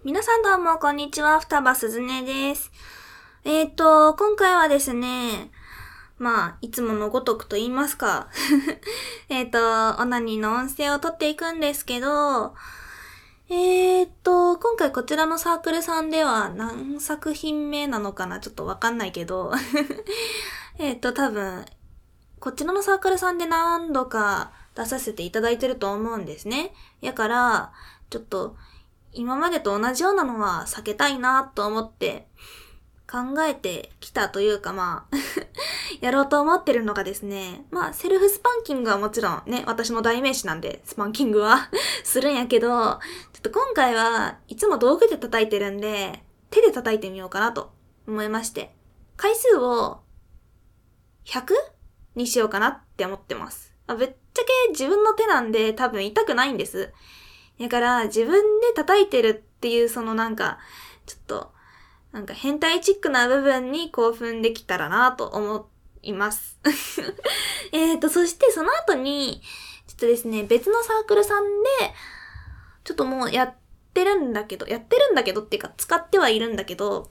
皆さんどうもこんにちは、双葉すずねです。今回はですね、いつものごとくと言いますか、オナニーの音声を撮っていくんですけど、今回こちらのサークルさんでは何作品目なのかなちょっとわかんないけど、多分、こちらのサークルさんで何度か出させていただいてると思うんですね。やから、ちょっと、今までと同じようなのは避けたいなと思って考えてきたというかやろうと思ってるのがですね、セルフスパンキングはもちろんね、私の代名詞なんで、スパンキングはするんやけど、ちょっと今回はいつも道具で叩いてるんで、手で叩いてみようかなと思いまして、回数を 100? にしようかなって思ってます。ぶっちゃけ自分の手なんで多分痛くないんです。だから自分で叩いてるっていうちょっと変態チックな部分に興奮できたらなと思います。そしてその後に、ちょっとですね、別のサークルさんで、ちょっともうやってるんだけどっていうか使ってはいるんだけど、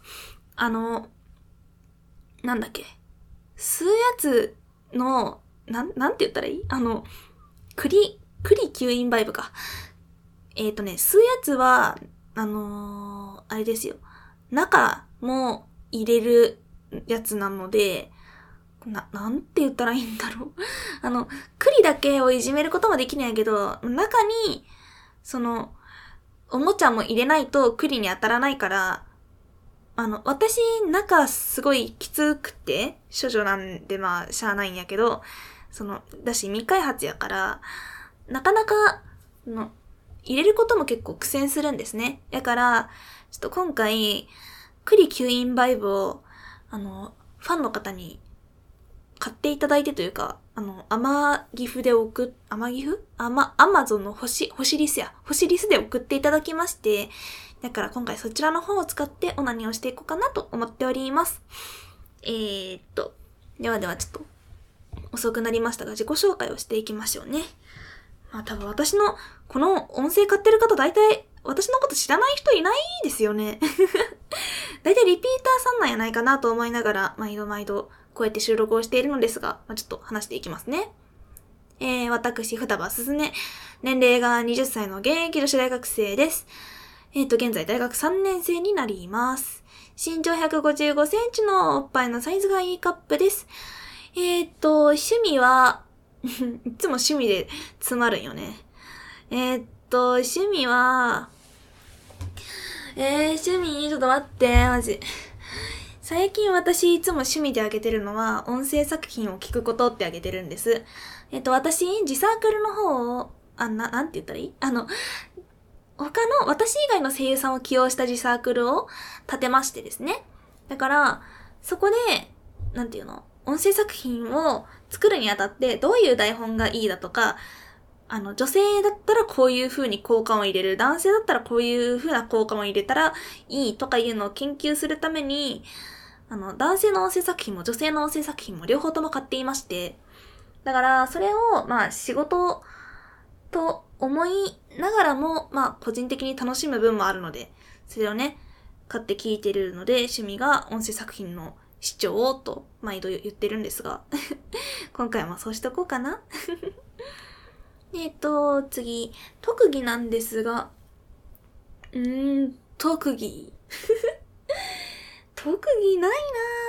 吸うやつの、なんて言ったらいい？クリ吸引バイブか。吸うやつは、あれですよ。中も入れるやつなので、なんて言ったらいいんだろう。栗だけをいじめることもできないけど、中に、おもちゃも入れないと栗に当たらないから、私、中すごいきつくて、処女なんでしゃあないんやけど、だし未開発やから、なかなか、入れることも結構苦戦するんですね。だから、ちょっと今回、栗吸引バイブを、ファンの方に買っていただいてというか、アマゾンの星リスで送っていただきまして、だから今回そちらの方を使ってオナニーをしていこうかなと思っております。ではちょっと、遅くなりましたが自己紹介をしていきましょうね。多分私のこの音声買ってる方大体私のこと知らない人いないですよね。大体リピーターさんなんやないかなと思いながら毎度こうやって収録をしているのですが、ちょっと話していきますね。私、双葉すずね。年齢が20歳の現役女子大学生です。現在大学3年生になります。身長155センチのおっぱいのサイズがいいカップです。趣味は、いつも趣味で詰まるんよね。趣味は、趣味、ちょっと待って、マジ。最近私いつも趣味であげてるのは、音声作品を聞くことってあげてるんです。私、自サークルの方を、なんて言ったらいい？他の、私以外の声優さんを起用した自サークルを立てましてですね。だから、そこで、音声作品を作るにあたってどういう台本がいいだとか、女性だったらこういう風に効果を入れる、男性だったらこういう風な効果を入れたらいいとかいうのを研究するために、男性の音声作品も女性の音声作品も両方とも買っていまして、だからそれを、仕事と思いながらも、個人的に楽しむ分もあるので、それをね、買って聞いてるので、趣味が音声作品の視聴と毎度言ってるんですが、今回はそうしとこうかな。次、特技なんですが、特技。特技ない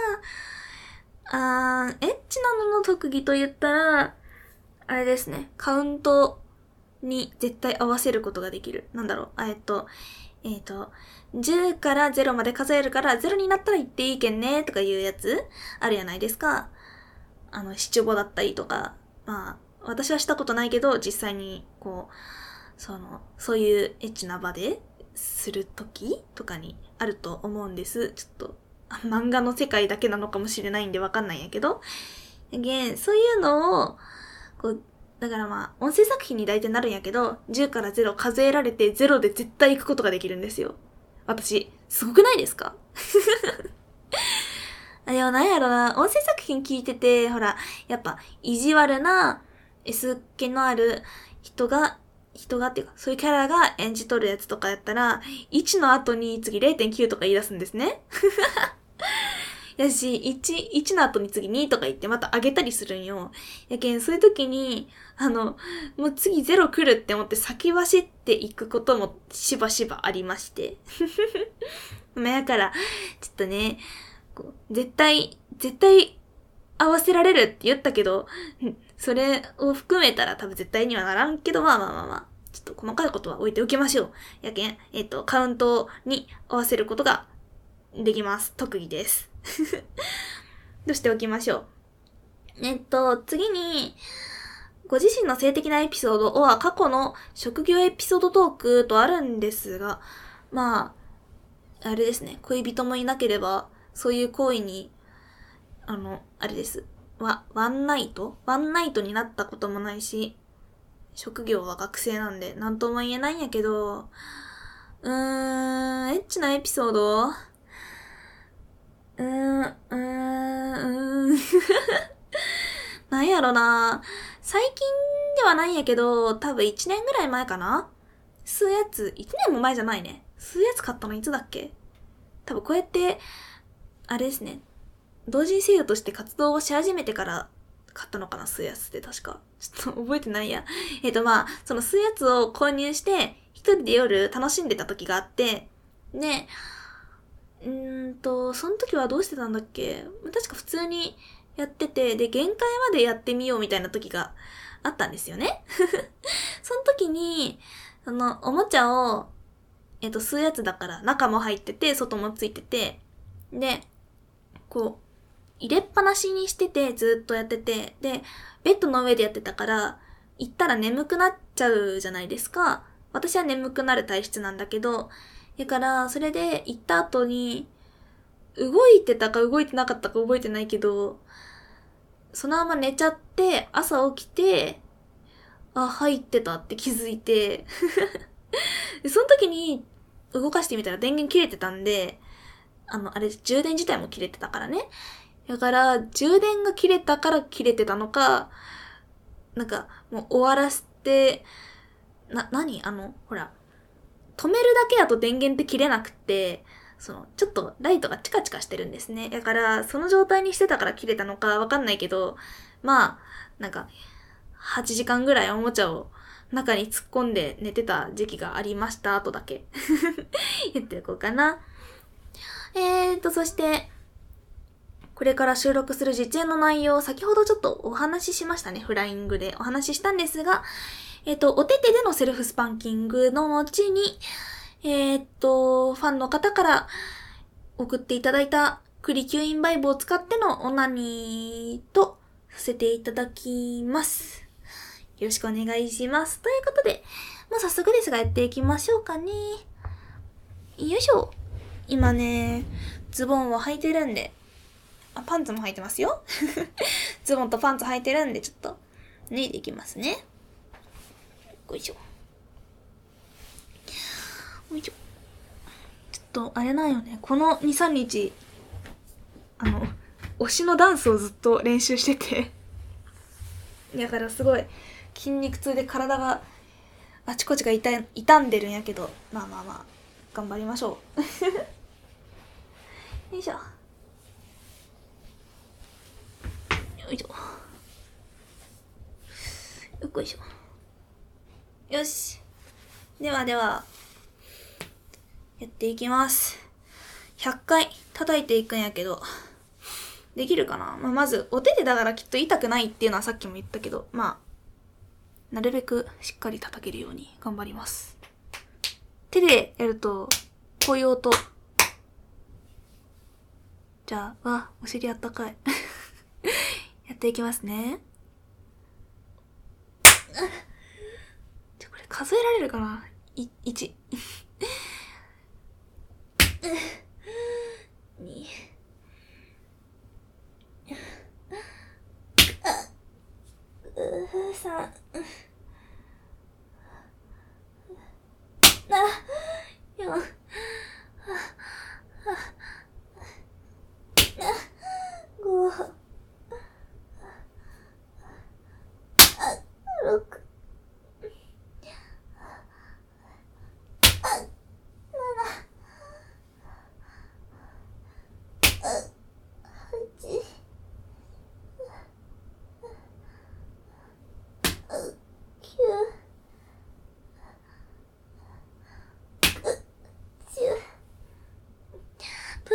なぁ。エッチなのの特技と言ったら、あれですね、カウントに絶対合わせることができる。10から0まで数えるから0になったら言っていいけんねとかいうやつあるやないですか。七五だったりとか、私はしたことないけど、実際に、そういうエッチな場でするときとかにあると思うんです。ちょっと、漫画の世界だけなのかもしれないんでわかんないんやけど。そういうのを、だから音声作品に大体なるんやけど、10から0数えられて0で絶対行くことができるんですよ。私、すごくないですか？なんやろな、音声作品聞いてて、ほら、やっぱ、意地悪な、S 気のある人が人がっていうか、そういうキャラが演じ取るやつとかやったら、1の後に次 0.9 とか言い出すんですね。やし、1の後に次2とか言ってまた上げたりするんよ。やけん、そういう時に、もう次0来るって思って先走っていくこともしばしばありまして。やから、ちょっとね、絶対合わせられるって言ったけど、それを含めたら多分絶対にはならんけど、まあ。ちょっと細かいことは置いておきましょう。やけん、カウントに合わせることができます。特技です。としておきましょう。次に、ご自身の性的なエピソードは過去の職業エピソードトークとあるんですが、まあ、あれですね。恋人もいなければ、そういう行為に、あれです。ワンナイトになったこともないし、職業は学生なんで、なんとも言えないんやけど、エッチなエピソードなんやろな。最近ではないんやけど、多分1年ぐらい前かな。吸うやつ、1年も前じゃないね。吸うやつ買ったのいつだっけ？多分こうやって、あれですね。同人声優として活動をし始めてから買ったのかな、吸うやつって確か。ちょっと覚えてないや。まあ、その吸うやつを購入して、一人で夜楽しんでた時があって、で、その時はどうしてたんだっけ？確か普通にやってて、で、限界までやってみようみたいな時があったんですよね。その時に、おもちゃを、吸うやつだから中も入ってて、外もついてて、で、こう、入れっぱなしにしてて、ずっとやってて、で、ベッドの上でやってたから、行ったら眠くなっちゃうじゃないですか。私は眠くなる体質なんだけど、だから、それで行った後に、動いてたか動いてなかったか覚えてないけど、そのまま寝ちゃって、朝起きて、入ってたって気づいて、でその時に動かしてみたら電源切れてたんで、あれ、充電自体も切れてたからね。だから、充電が切れたから切れてたのか、なんか、もう終わらせて、ほら、止めるだけだと電源って切れなくて、ちょっとライトがチカチカしてるんですね。だから、その状態にしてたから切れたのかわかんないけど、まあ、なんか、8時間ぐらいおもちゃを中に突っ込んで寝てた時期がありました。とだけ言っておこうかな。そして、これから収録する実演の内容、先ほどちょっとお話ししましたね。フライングでお話ししたんですが、お手手でのセルフスパンキングの後に、ファンの方から送っていただいた栗吸引バイブを使ってのオナニーとさせていただきます。よろしくお願いします。ということで、もう早速ですがやっていきましょうかね。よいしょ。今ね、ズボンを履いてるんで、パンツも履いてますよ。ズボンとパンツ履いてるんで、ちょっと脱いでいきますね。よいしょ。よいしょ。ちょっと、あれなんよね。この2、3日、推しのダンスをずっと練習してて。だからすごい、筋肉痛で体があちこちが痛んでるんやけど、まあ、頑張りましょう。よいしょ。よいしょ。よいしょ。よし。では、やっていきます。100回叩いていくんやけど、できるかな？まず、お手手だからきっと痛くないっていうのはさっきも言ったけど、なるべくしっかり叩けるように頑張ります。手でやると、こういう音。じゃあ、お尻あったかい。やっていきますね。これ数えられるかな？1。2。3。4。5。6。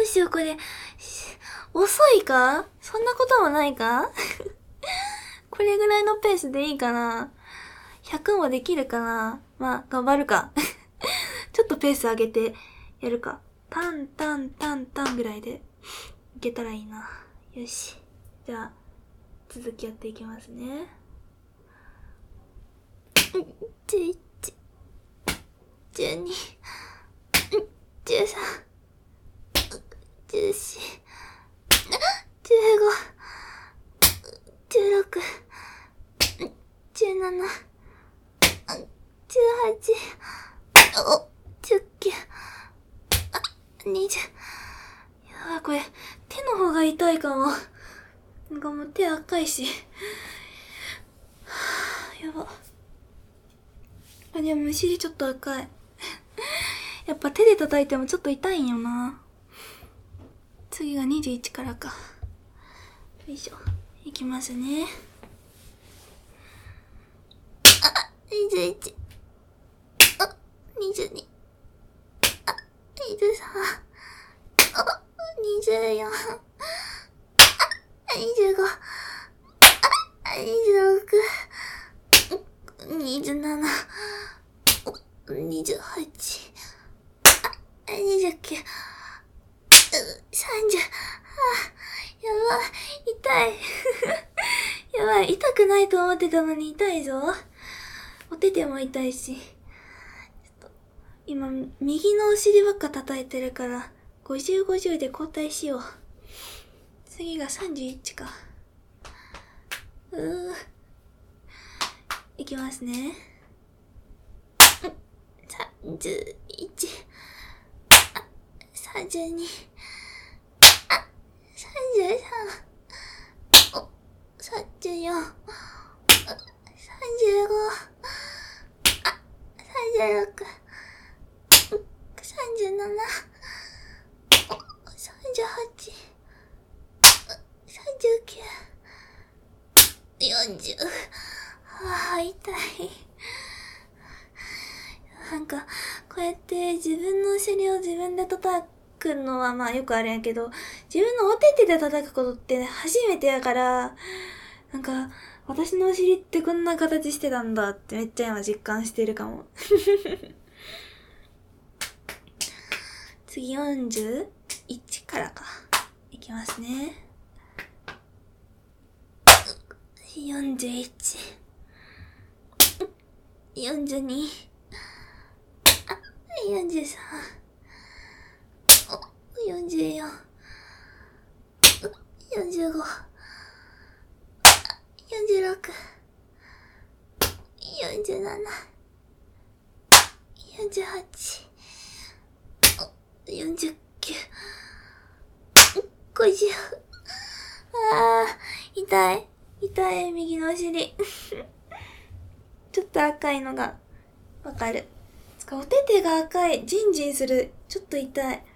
うしよう、これ。遅いか？そんなこともないか？これぐらいのペースでいいかな？ 100 もできるかな？まあ、頑張るか。ちょっとペース上げてやるか。タンタンタンタンぐらいでいけたらいいな。よし。じゃあ、続きやっていきますね。11、12、13、14、15、16、17、18、19、20。やばい、これ、手の方が痛いかも。なんかもう手赤いし。やば。あ、でも、むしりちょっと赤い。やっぱ手で叩いてもちょっと痛いんよな。次が21からか。よいしょ。いきますね。21。22。23。24。25。26。27。28。29。30。やばい。痛い。やばい。痛くないと思ってたのに痛いぞ。お手手も痛いし。ちょっと、今、右のお尻ばっか叩いてるから、50、50で交代しよう。次が31か。いきますね。31、32、33、34、35、36、37、38、39、40。ああ、痛い。なんか、こうやって自分のお尻を自分で叩くのはまあよくあるんやけど、自分のお手手で叩くことって初めてやから、なんか、私のお尻ってこんな形してたんだってめっちゃ今実感してるかも。次41からか。いきますね。41、42、43、44、45、46、47、48、49、50。あー、痛い。痛い、右のお尻。ちょっと赤いのがわかる。お手手が赤い。ジンジンする。ちょっと痛い。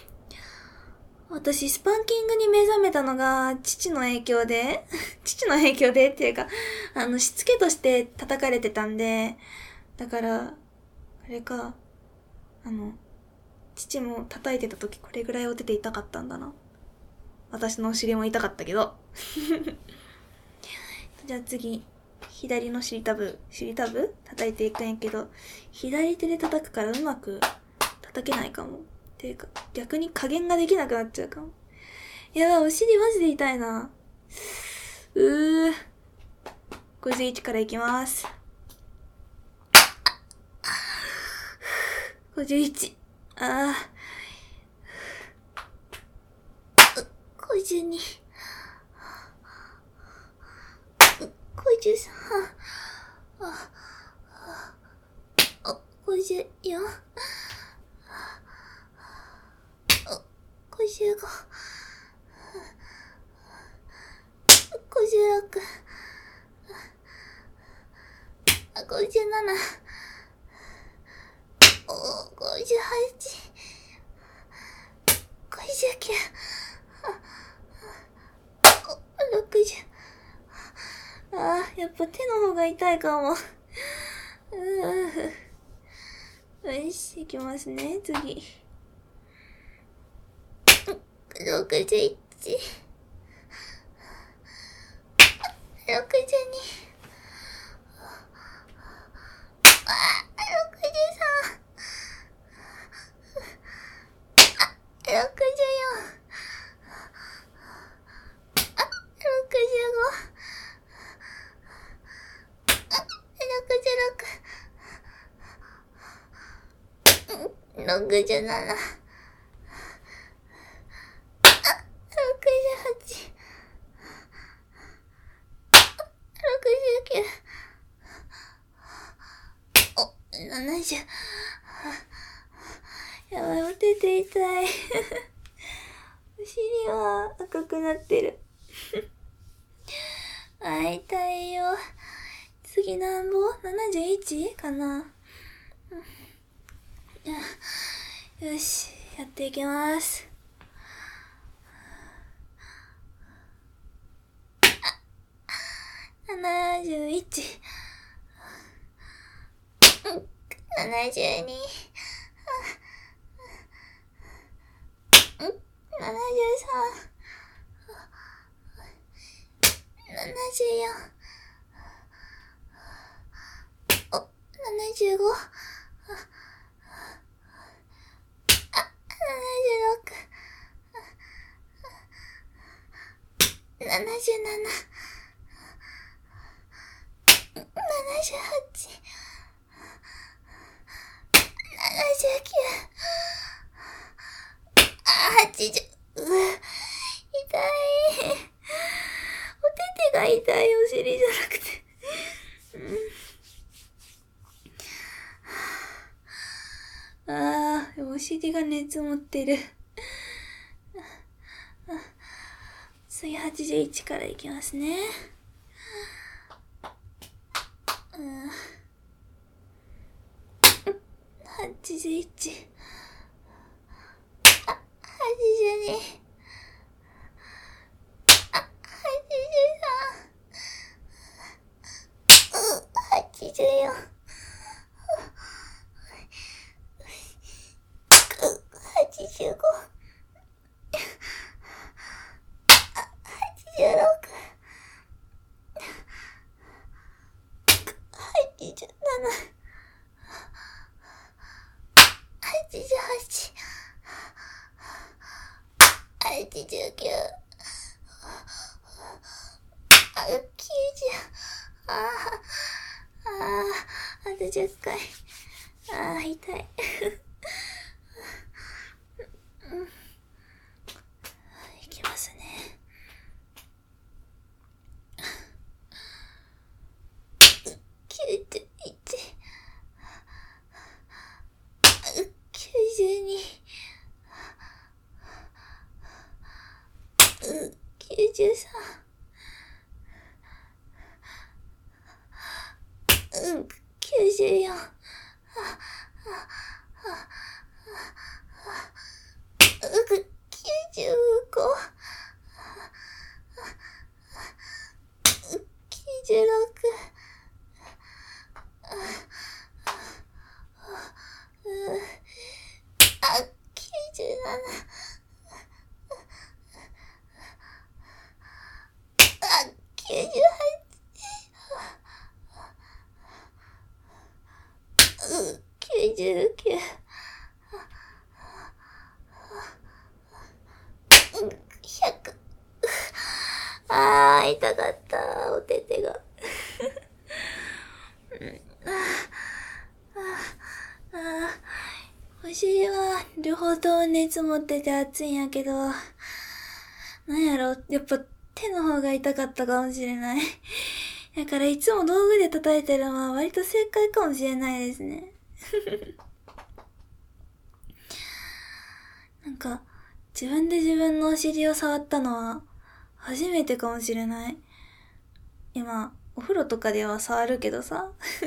私、スパンキングに目覚めたのが、父の影響でっていうか、しつけとして叩かれてたんで、だから、あれか、父も叩いてた時これぐらいお手手痛かったんだな。私のお尻も痛かったけど。じゃあ次、左の尻タブ叩いていくんやけど、左手で叩くからうまく叩けないかも。っていうか、逆に加減ができなくなっちゃうかも。やばい、お尻マジで痛いな。51からいきます。51。52。53。54。55。56。57。58。59。60。やっぱ手の方が痛いかも。よし、いきますね、次。 61、62、63、64、65、66、67、68、69、70。やばい、お手手痛い。お尻は赤くなってる。あ、痛いよ。次なんぼ ?71 かな。よし、やっていきます。71、72、73、74、75、76、77、78、79、80。痛い。お手手が痛い、お尻じゃなくて。お尻が熱持ってる。次81からいきますね。81、82、84、85、86、87、88、89、90、あと10回。痛い。いきますね。91、92、93、94、95、96、97、99、100。痛かった、お手手が。お尻は両方とも熱持ってて熱いんやけど、なんやろ、やっぱ手の方が痛かったかもしれない。だからいつも道具で叩いてるのは割と正解かもしれないですね。なんか、自分で自分のお尻を触ったのは初めてかもしれない。今、お風呂とかでは触るけどさ。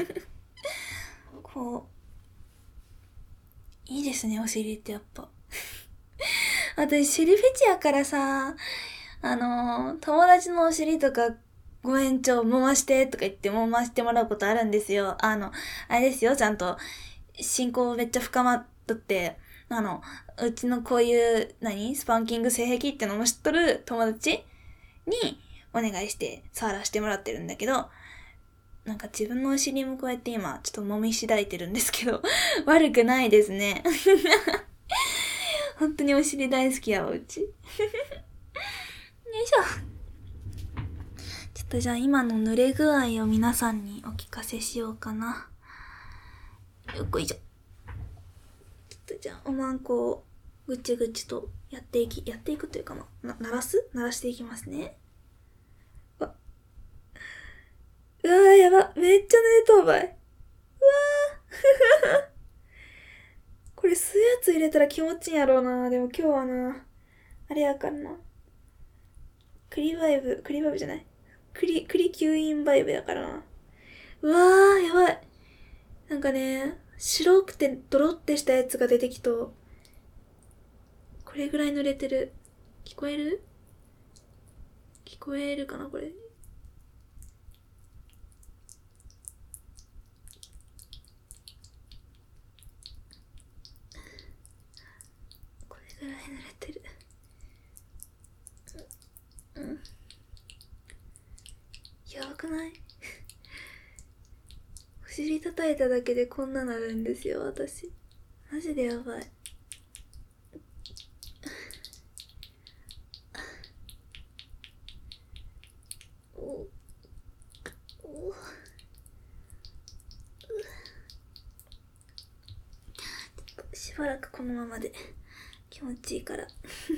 こう、いいですね、お尻ってやっぱ。私、尻フェチやからさ、友達のお尻とか、ごめん揉ましてとか言って揉ましてもらうことあるんですよ。あれですよ、ちゃんと、進行めっちゃ深まっとって、 うちのこういう、スパンキング性癖ってのも知っとる友達にお願いして触らせてもらってるんだけど、なんか自分のお尻もこうやって今ちょっと揉みしだいてるんですけど、悪くないですね。本当にお尻大好きやわ、うち。よいしょ。ちょっとじゃあ今の濡れ具合を皆さんにお聞かせしようかな。よっこいしょ。ちょっとじゃあおまんこをぐちぐちとやっていくというか鳴らしていきますね。うわーやば。めっちゃ濡れとうばい。うわー。これ吸うやつ入れたら気持ちいいんやろうな。でも今日はな、あれやからな。クリバイブじゃない。クリ吸引バイブやからな。うわー、やばい。なんかね、白くてドロってしたやつが出てきと、これぐらい濡れてる。聞こえるかなこれ。これぐらい濡れてる。やばくない？お尻叩いただけでこんななるんですよ、私。マジでやばい。しばらくこのままで気持ちいいから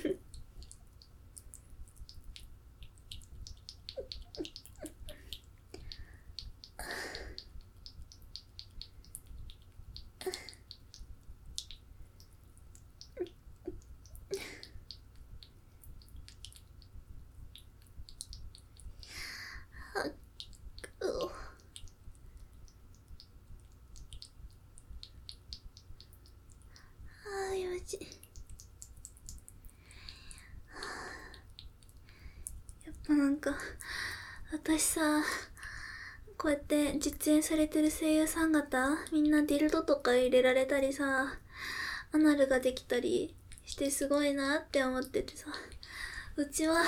やっぱなんか私さ、こうやって実演されてる声優さん方みんなディルドとか入れられたりさ、アナルができたりしてすごいなって思っててさ、うちは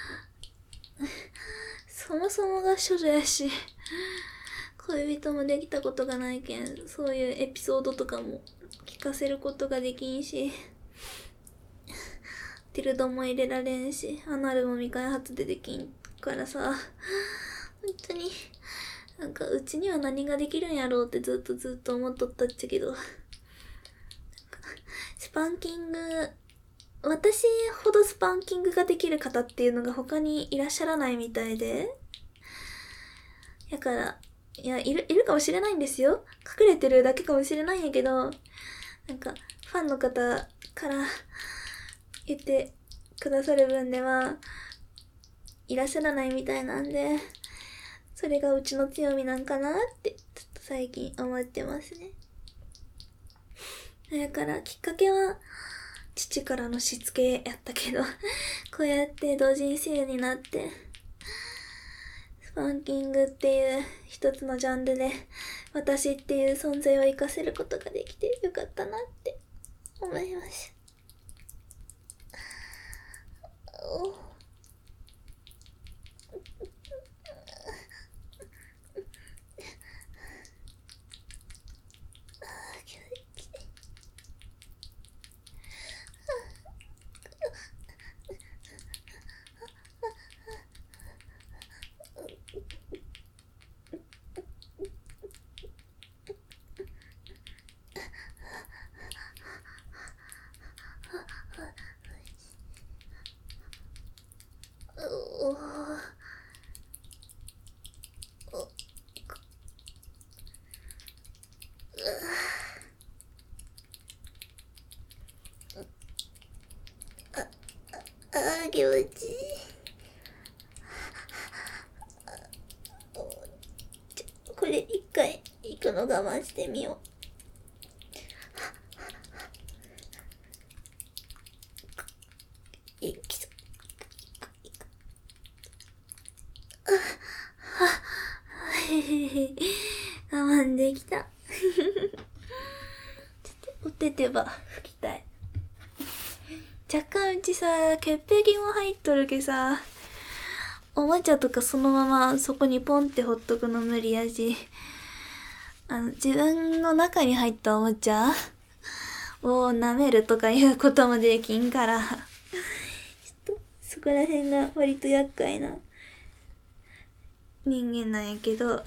そもそもが処女やし、恋人もできたことがないけん、そういうエピソードとかも聞かせることができんし、ティルドも入れられんし、アナルも未開発でできんからさ、本当になんかうちには何ができるんやろうってずっと思っとったっちゃけど、スパンキング、私ほどスパンキングができる方っていうのが他にいらっしゃらないみたいで、だからいるかもしれないんですよ。隠れてるだけかもしれないんやけど、なんかファンの方から言ってくださる分ではいらっしゃらないみたいなんで、それがうちの強みなんかなってちょっと最近思ってますね。だからきっかけは父からのしつけやったけどこうやって同人声優になってスパンキングっていう一つのジャンルで私っていう存在を活かせることができてよかったなって思いました。気持ちいい。これ一回行くの我慢してみよう。我慢できた。ちょっとお手手ば拭きたい。 若干うちさ、潔癖も入っとるけさ、おもちゃとかそのままそこにポンってほっとくの無理やし、自分の中に入ったおもちゃを舐めるとかいうこともできんから、ちょっとそこら辺が割と厄介な人間なんやけど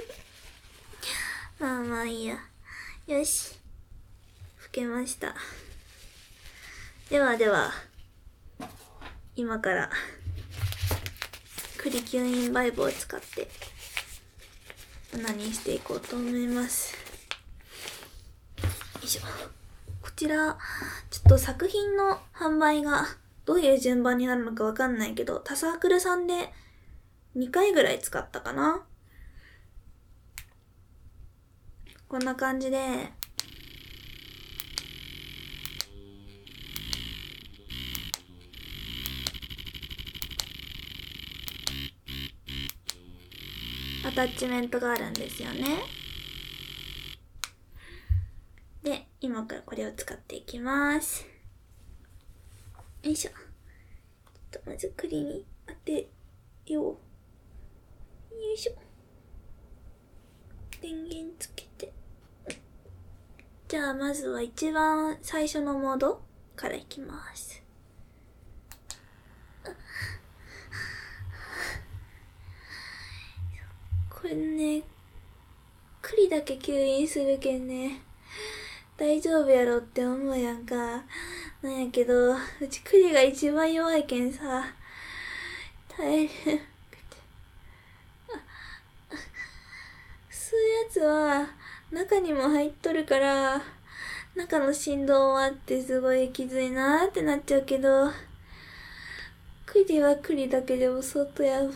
まあまあいいや。よし。拭けました。ではでは、今からクリキューインバイブを使って何していこうと思います。よいしょ。こちらちょっと作品の販売がどういう順番になるのかわかんないけど、他サークルさんで2回ぐらい使ったかな。こんな感じでアタッチメントがあるんですよね。で、今からこれを使っていきます。よいしょ。ちょっとまず栗に当てよう。よいしょ。電源つけて。じゃあまずは一番最初のモードからいきます。これね、栗だけ吸引するけんね、大丈夫やろって思うやんか。なんやけど、うち栗が一番弱いけんさ、耐える。吸うやつは中にも入っとるから、中の振動もあってすごいきついなーってなっちゃうけど、栗は栗だけでも相当やばい。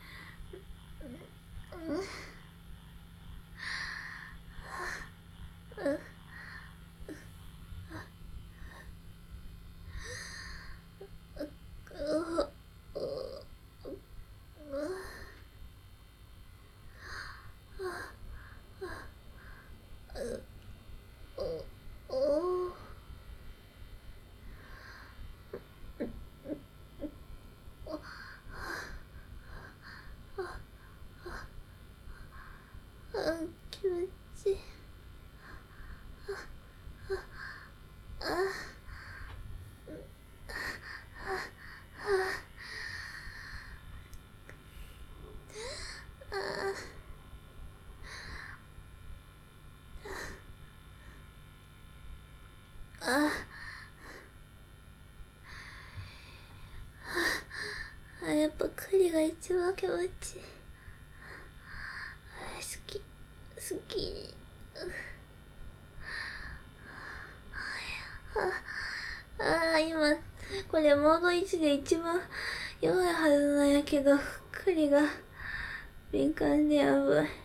気持ちいい。やっぱ栗が一番気持ちいい。好き。今、これモード1で一番弱いはずなんやけど、栗が敏感でやばい。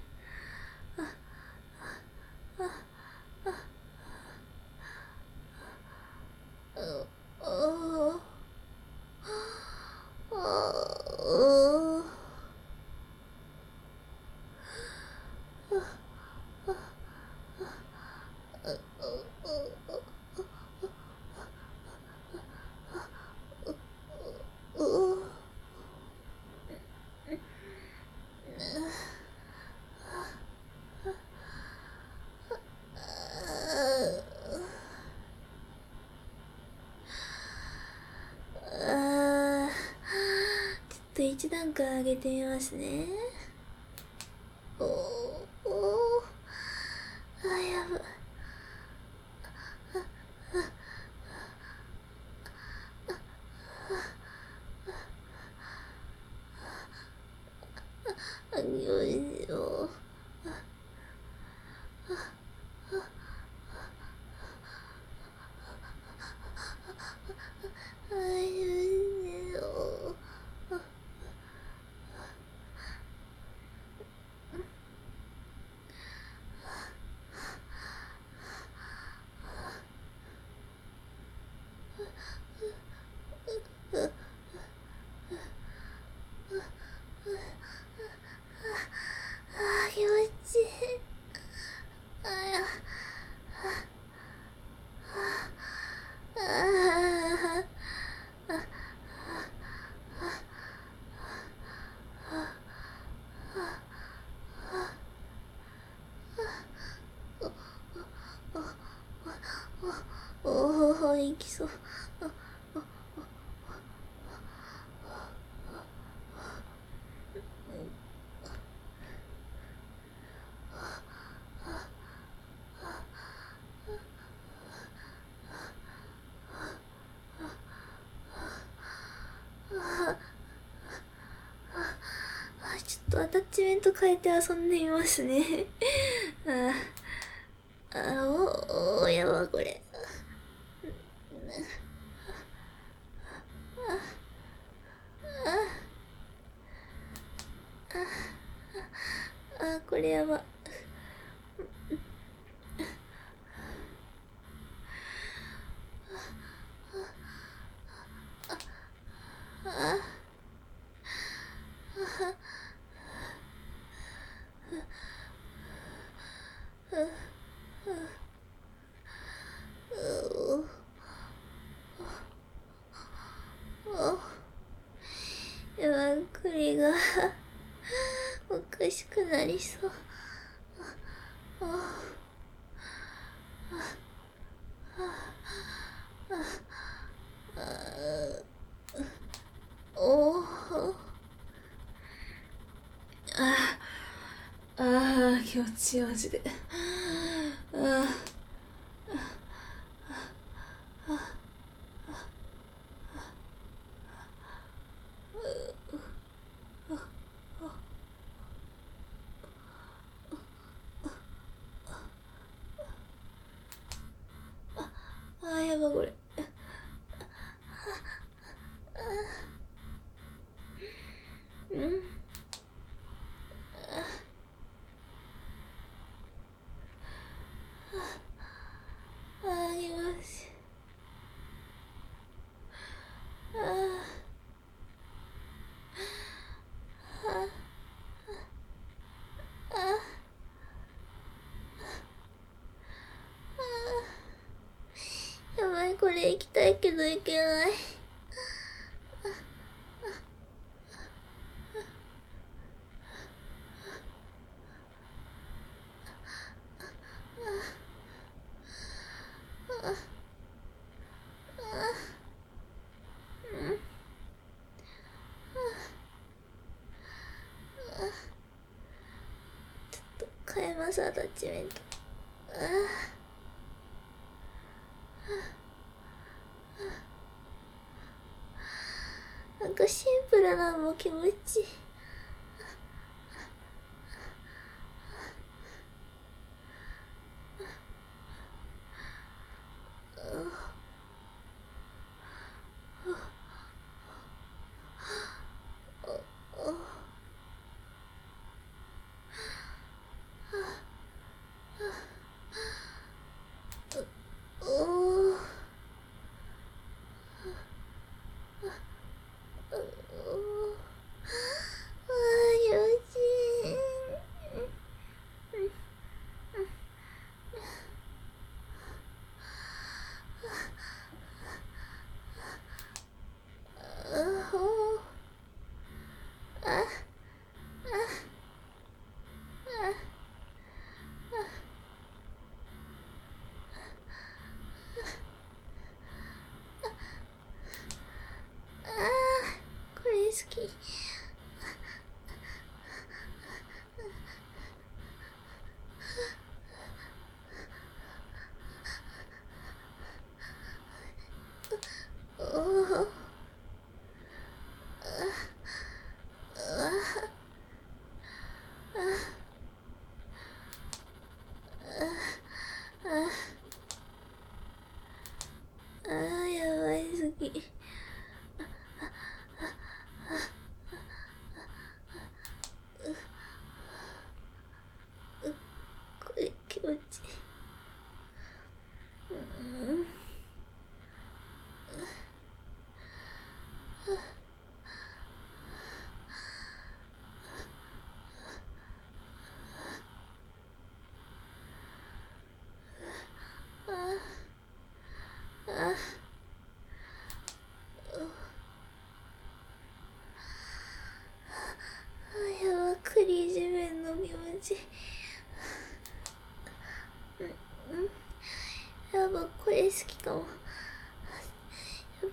一段階上げてみますね。やばい。よいしょ。 きそう。ちょっとアタッチメント変えて遊んでみますね。やばこれ。これやば。やば、これがおかしくなりそう。気持ちいいマジで。やばこれ。気持ちいい。やばい、これ行きたいけど行けない。ちょっと変えます、アタッチメント。なんかシンプルなのも気持ちいい。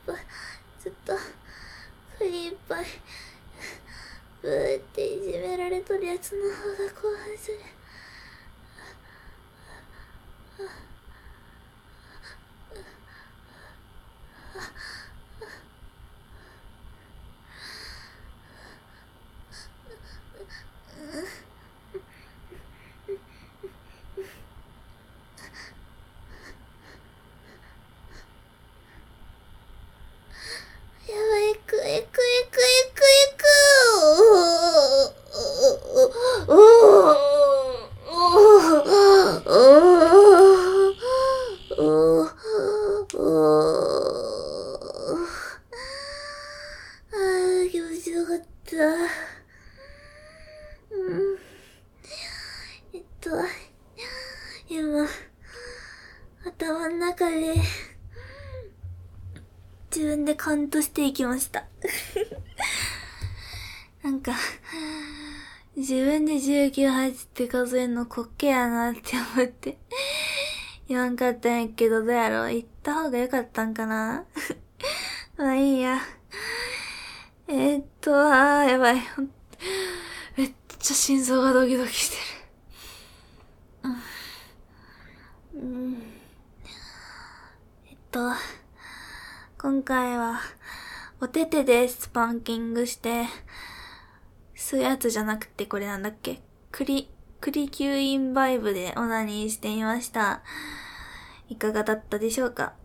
ぱい、ずっと、首いっぱい、ブーっていじめられとるやつの方が興奮する。やばい、くえくえくえくえく気持ちよかった。今、頭の中で、自分でカウントしていきました。なんか、自分で19、8って数えるの滑稽やなって思って、言わんかったんやけど、どうやろう、言った方がよかったんかな。まあいいや。やばい。めっちゃ心臓がドキドキしてる。今回は、お手手でスパンキングして、吸うやつじゃなくてこれなんだっけ？クリキューインバイブでオナニーしてみました。いかがだったでしょうか？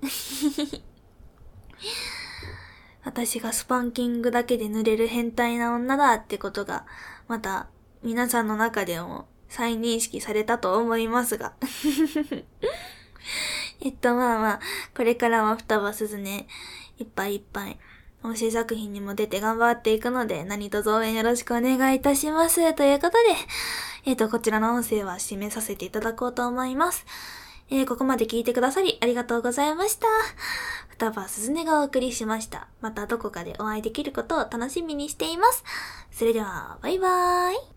私がスパンキングだけで濡れる変態な女だってことが、また皆さんの中でも再認識されたと思いますが。まあ、これからも双葉鈴音、いっぱいいっぱい、音声作品にも出て頑張っていくので、何卒応援よろしくお願いいたします。ということで、こちらの音声は締めさせていただこうと思います。ここまで聞いてくださりありがとうございました。双葉鈴音がお送りしました。またどこかでお会いできることを楽しみにしています。それでは、バイバーイ。